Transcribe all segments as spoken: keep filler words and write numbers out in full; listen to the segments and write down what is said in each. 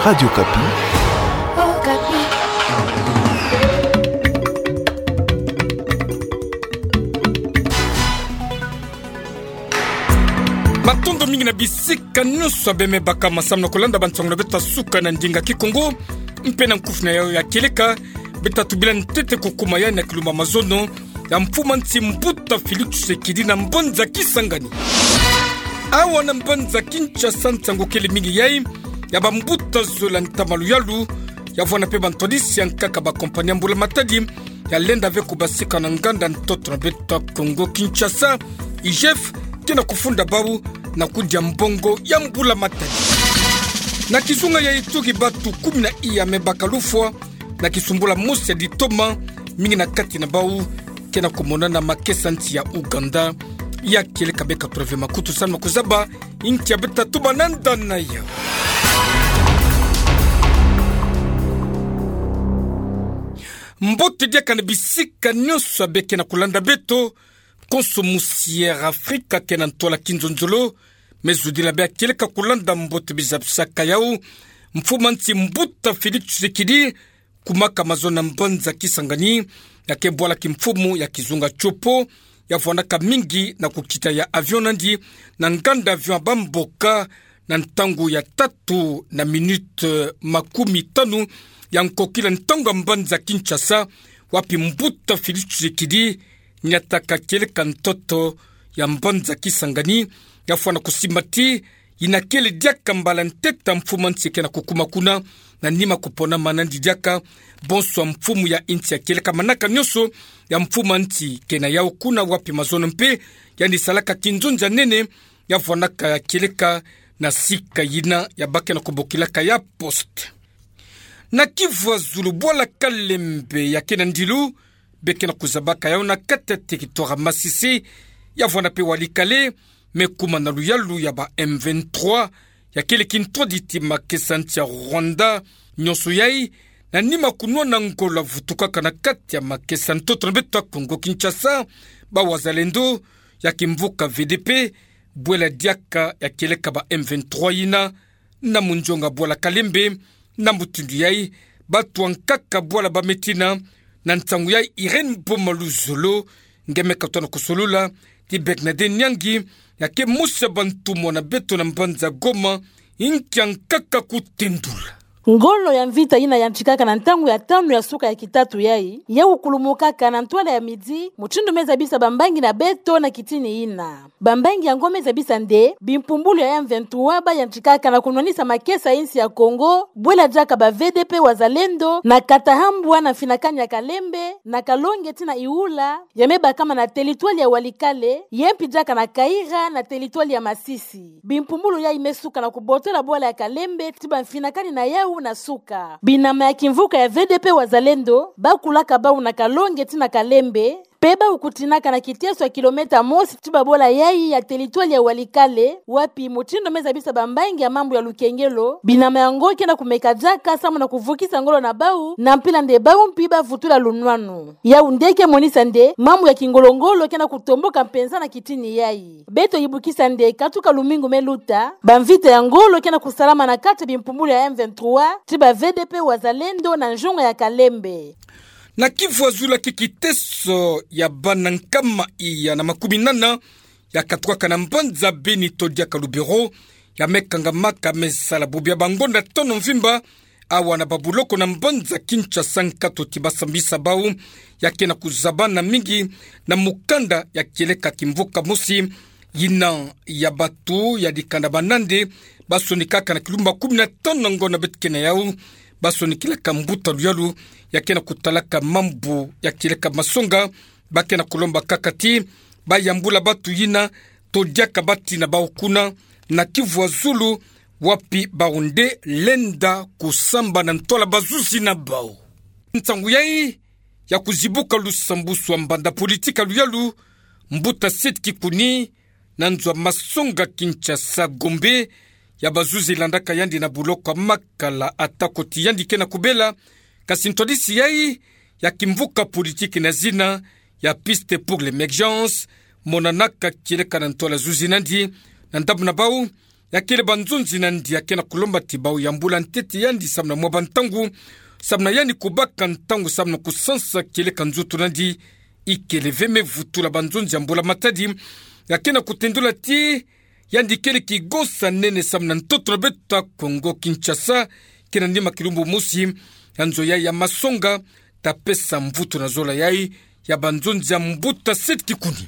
Radio Kapi. Oh, Kapi. Matondo mingi na bisika nyuso abeme baka masamna kolanda bantsongo beta suka na ndinga kikongo mpena nkufuna yao ya keleka beta tubila ntete kukuma ya na kiluma mazono ya mfuma nti mbuta Félix Tshisekedi na mbonza kisangani awa na mbonza Kinshasa ntango kele mingi yai ya bambuta zola ntamalu yalu ya vwana pe bantodisi ya nkaka ba kompanya mbula matadi ya lenda veku basika na nganda ntoto na beta Kongo Kinshasa I G F kena kufunda babu na kudia mbongo ya mbula matadi na kizunga ya itugi batu kumi na iya mebaka lufwa na kisumbula musi ya ditoma mingi na kati na babu kena kumona na makesa nti ya Uganda ya kele kabeka preve makutu sana kuzaba inti ya beta tuba nanda na ya mbote dia kanabisika nyoso abeke na kulanda beto konso musiere Afrika kena ntola kinzonzolo mezudila bea keleka kulanda mbote bizapsaka yau mfuma nti mbuta Félix Tshisekedi kumaka mazona mbanza kisangani ya kebwala kimfumu ya kizunga chopo ya vwanaka mingi na kukita ya avion nandi na nganda avion bamboka na ntangu ya tatu na minute makumi tanu ya nkokila ntangu mbanza Kinshasa wapi mbuta Félix Tshisekedi nyataka keleka ntoto ya mbanza kisangani ya fwana kusimati inakele diaka mbala nteta mfuma ntsike na kukuma kuna na nima kupona manandi diaka bonso mfumu ya inti ya keleka manaka nyoso ya mfuma nti kena yao kuna wapi mazono mpe yani salaka kinzonja nene ya fwanaka ya keleka na sika yina ya bake na kubokilaka ya post na Kivu Zulu bola kalembe ya kena ndilu beke na kuzabaka yao na kata territoire Masisi ya vwana pe walikale mekuma na luyalu ya ba M vingt-trois ya kele kinto ditima kesanti ya Rwanda nyoso yai na nima kunwa na ngola vutuka kana kati ya makesanto trembeta Kongo Kinshasa ba wazalendo ya kimvuka V D P bwela diaka ya keleka ba M vingt-trois yina na munjonga bola kalembe na mutundu yai batu wankaka bola ba metina na ntangu yai Irene Bomaluzolo ngeme katona kusolula ti Beknade Nyangi yake musa bantu mwana beto na mbanza Goma inkiankaka kutendula ngolo ya mvita ina ya nchikaka na ntangu ya tano ya suka ya kitatu yai ya ukulumukaka na ntwala ya midi muchindu meza bisa bambangi na beto na kitini ina bambangi ya ngome za bisa nde bimpumbulu ya M vingt-trois ba ya nchikaka na kunwanisa makesa insi ya Kongo bwela jaka ba V D P wazalendo na katahambwa na finakani ya Kalembe na Kalonge tina Iula yameba kama na teritwali ya Walikale yempi jaka na Kaira na teritwali ya Masisi bimpumbulu ya imesuka na kubotela bwala ya Kalembe tiba finakani na yao na suka binama ya kimvuka ya V D P wazalendo bakulaka bau na Kalonge tina Kalembe peba ukutinaka na kitieso ya kilometa mosi tiba bola yai ya teritwali ya Walikale wapi mutindo meza bisa bambangi ya mambo ya Lukengelo binama ya ngoke na kumekajaka samu na kuvukisa ngolo na bau na mpila nde bau mpiba vutula lunwanu ya undeke monisa nde mambo ya kingolongolo kena kutomboka mpenza na kitini yai beto ibukisa nde katuka lumingu meluta bamvita ya ngolo kena kusalama na kate bimpumulu ya M vingt-trois tiba V D P wazalendo na njonga ya Kalembe na Kivu Zulu kikiteso ya banankama iya na makumi nana ya katwaka na mbanza Beni todia kalubero ya mekanga maka mesala bubia bangonda tono mvimba awa na babuloko na mbanza Kinshasa nkato tibasambisa bau ya kena kuzabana mingi na mukanda ya keleka kimvuka musi yina ya batu ya dikanda banande basonikaka na kilumba kumi na tono ngona betkena yau basonikila kambuta luyalu ya kena kutalaka mambu ya kileka masonga bakena kulomba kakati bayambula batu yina todiaka bati na baukuna na Kivu Zulu wapi baunde lenda kusamba na ntola bazuzi na bao ntangu yai ya kuzibuka lusambusu wa mbanda politika luyalu mbuta set kikuni na nzwa masonga Kinshasa Gombe ya bazuzi landaka yandi na buloko makala atakoti yandi kena kubela kasintodisi yai ya kimvuka politiki na zina ya piste pour l'émergence monanaka kileka na ntola zuzi nandi na ndabu na bau ya kele banzunzi nandi ya kena kulomba tibau ya mbula nteti yandi samna mwa bantangu samna yani kubaka ntangu samna kusansa kele kanzutu nandi ikele veme vutula banzunzi ya mbula matadi ya kena kutendula ti yandi kele kigosa nene samna ntoto na beta Kongo Kinshasa kena ndima kilumbu musi yanzo ya ya masonga tapesa mvutu na zola yai ya banzunzi ya mbuta seti kikuni.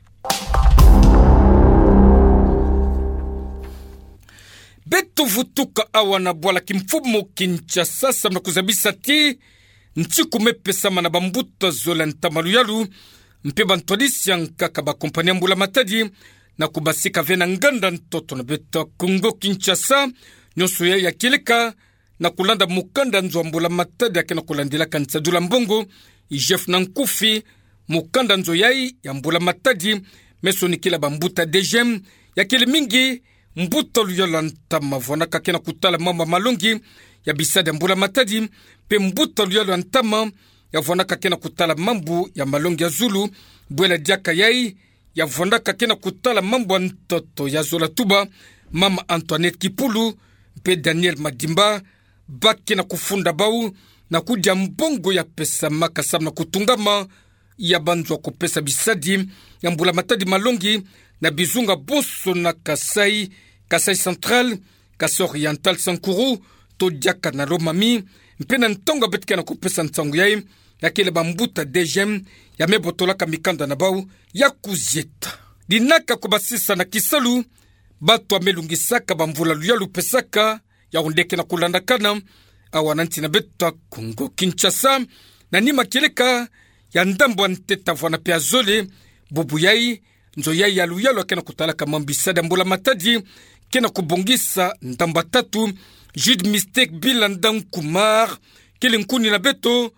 Beto vutuka awana bwala kimfumo Kinshasa samna kuzabisa ti nchiku mepesa mana bambuta zola ntamalu yalu mpe bantolisi yankaka ba kompania mbula matadi na kubasika vena nganda ntoto na beta Kongo Kinshasa nyoso ya ya kileka na kulanda mukanda nzo mbula matadi ya kena kulandila kanisa dula mbongo Jeff Nankufi mukanda nzo yai ya mbula matadi meso nikila bambuta dejem ya kile mingi mbuto luyola ntama vwana kakena kutala mama malongi ya bisada mbula matadi pe mbuto luyola ntama ya vwana kakena kutala mambu ya malongi ya Zulu bwela diaka yai ya vwana kakena kutala mambu ntoto ya Zola Tuba mama Antoinette Kipulu pe Daniel Madimba bakena kufunda bau na kuja mbongo ya pesa makasam na kutungama ya banzwa kupesa bisadi ya mbula matadi malongi na bizunga boso na Kasai, Kasai Central, Kasai Oriental Sankuru, to diaka na Romami, mpena ntonga betika na kupesa ntangu yai, ya kele bambuta dejem, ya mebotola kamikanda na bau, ya kuzieta. Dinaka kubasisa na kisalu, batu amelungisaka bamvula luyalu pesaka, ya undeke na kulandakana, awananti na beta Kongo Kinshasa, na nima keleka, ya ndambo anteta vwana pia zole, bubu yai, nzo yai ya luyalo kena kutalaka mambisada mbula matadi kena kubongisa ndamba tatu Jude Mistake Bilandan Kumar kele nkuni na beto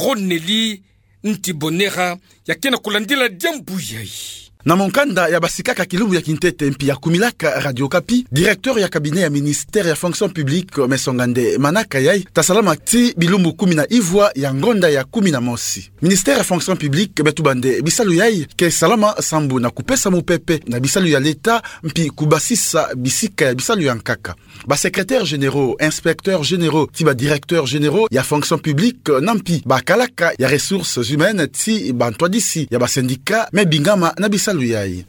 Roneli Ntibonera ya kena kulandila jambu yai. Na monkanda ya basikaka kilumbu ya kintete mpi ya kumilaka Radio Kapi, directeur ya cabinet ya ministère ya fonction publique mesongande manaka yai, tasalama ti bilumbu kumi na ivwa ya ngonda ya kumi na mosi. Ministère ya fonction publique betubande bisalu yai, ke salama sambu na kupesa mupepe na bisalu ya leta mpi kubasisa bisika ya bisalu ya nkaka. Ba secrétaire généraux, inspecteurs généraux, ti ba directeur généraux ya fonction publique nampi ba kalaka ya ressources humaines ti ba ntwadisi ya ba syndicat me bingama na bisalu Yai.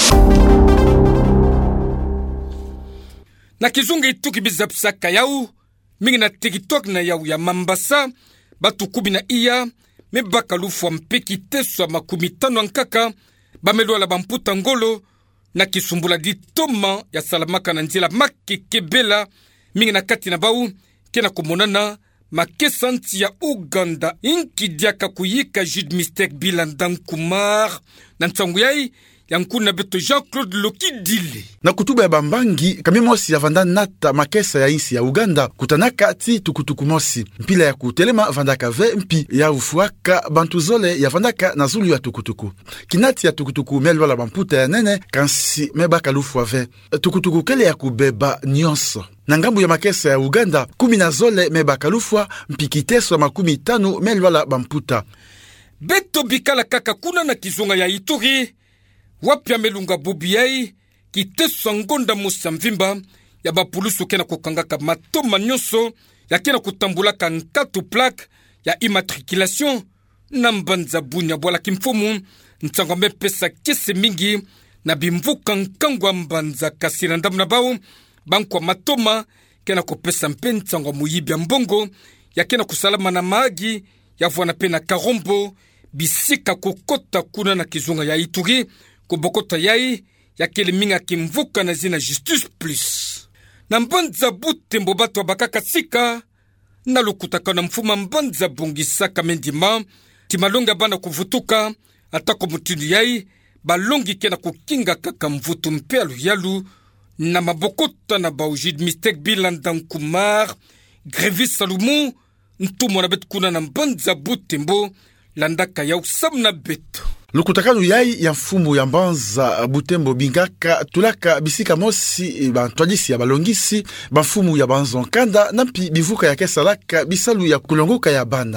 Na kizunga ituki bizapsaka yau mingi na TikTok na yau ya Mambasa batu kubi na iya me bakalufu mpeki teso makumi tano nkaka bamelwa la bamputa ngolo na kisumbula di toma ya salamaka na njila makekebela mingi na kati na bau kena kumonana makesanti ya Uganda inki diaka kuyika Jude Mistake Bilandan Kumar na ntangu yai yankuna beto Jean-Claude Lokidile. Na kutuba ya bambangi kami mosi ya vanda nata makesa ya insi ya Uganda kutanaka ti tukutuku mosi mpila ya kutelema vandaka ve mpi ya ufuaka bantuzole ya vandaka na zulu ya tukutuku kinati ya tukutuku melwa la bamputa ya nene kansi mebaka lufu ve tukutuku kele ya kubeba nyonso. Na ngambu ya makesa ya Uganda kumi na zole mebaka lufu mpikiteso makumi tanu melwa la bamputa. Beto bikala kaka kuna na kizunga ya Ituri wapya melunga bubi yai kiteso ngonda musa mvimba ya bapulusu kena kukangaka matoma nyonso ya kena kutambulaka nkatu plaque ya immatriculation na mbanza bunya bwala kimfumu ntangombe pesa kese mingi na bimvuka nkangwa mbanza kasira ndamu na bau bankwa matoma kena kupesa mpenza ngwa muyibia mbongo ya kena kusalama na maagi ya vwana pena karombo bisika kukota kuna na kizunga ya Ituri kubokota yai ya kele minga kimvuka na zina Justice Plus. Na mbanza butembo batu wabakaka sika na lukutaka na mfuma mbanza bungisaka mendima timalonga bana kuvutuka atako mutinu yai balongi kena kukinga kaka mvutu mpelu yalu na mabokota na baujid Mistake Bilandan Kumar Grevis Salumu ntumo na betu kuna na mbanza butembo landaka ya usamna betu. Lukutakanu yai ya mfumu ya mbanza butembo bingaka tulaka bisika mosi bantwadisi ya balongisi bamfumu ya banzonkanda nampi bivuka ya kesalaka bisalu ya kulongoka ya banda.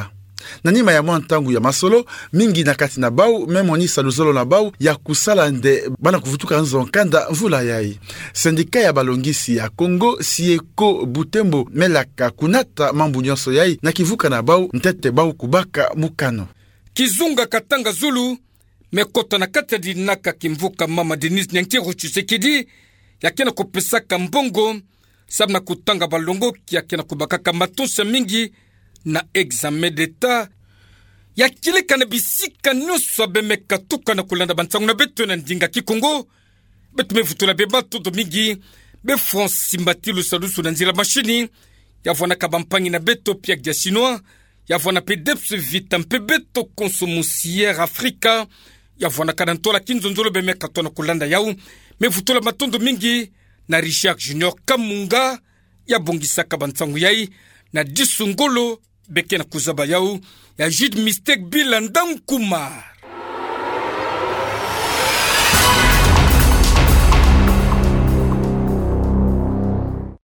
Na nima ya mwantangu ya masolo mingi na kati na bau memonisa luzolo na bau ya kusala nde bana kuvutuka nzo nkanda mvula yai. Sindika ya balongisi ya Kongo Sieko Butembo melaka kunata mambu nyonso yai na kivuka na bau ntete bau kubaka mukano. Kizunga Katanga Zulu mekota na kati ya dinaka kimvuka mama Denise Nyankiro Tshisekedi yakena kupesaka mbongo sabna kutanga balongo yakena kubakaka matonsa mingi na examen d'etat yakileka na bisika nyonso bemekatuka na kulanda bantangu na beto na ndinga kikongo betu mevutula bebatu do mingi be France mbatilu salusu na nzila machini yavona kabampangi na beto pia dia chinois yavona pedeps vitampe beto consommusière Afrika yavona kanantola kinzonzolo bemekatona kulanda yau mevutula matondo mingi na Richard Junior Kamunga ya bongisaka bantangu yai na disungolo beke na kuzaba yau ya Jid Mistake Bilandankuma.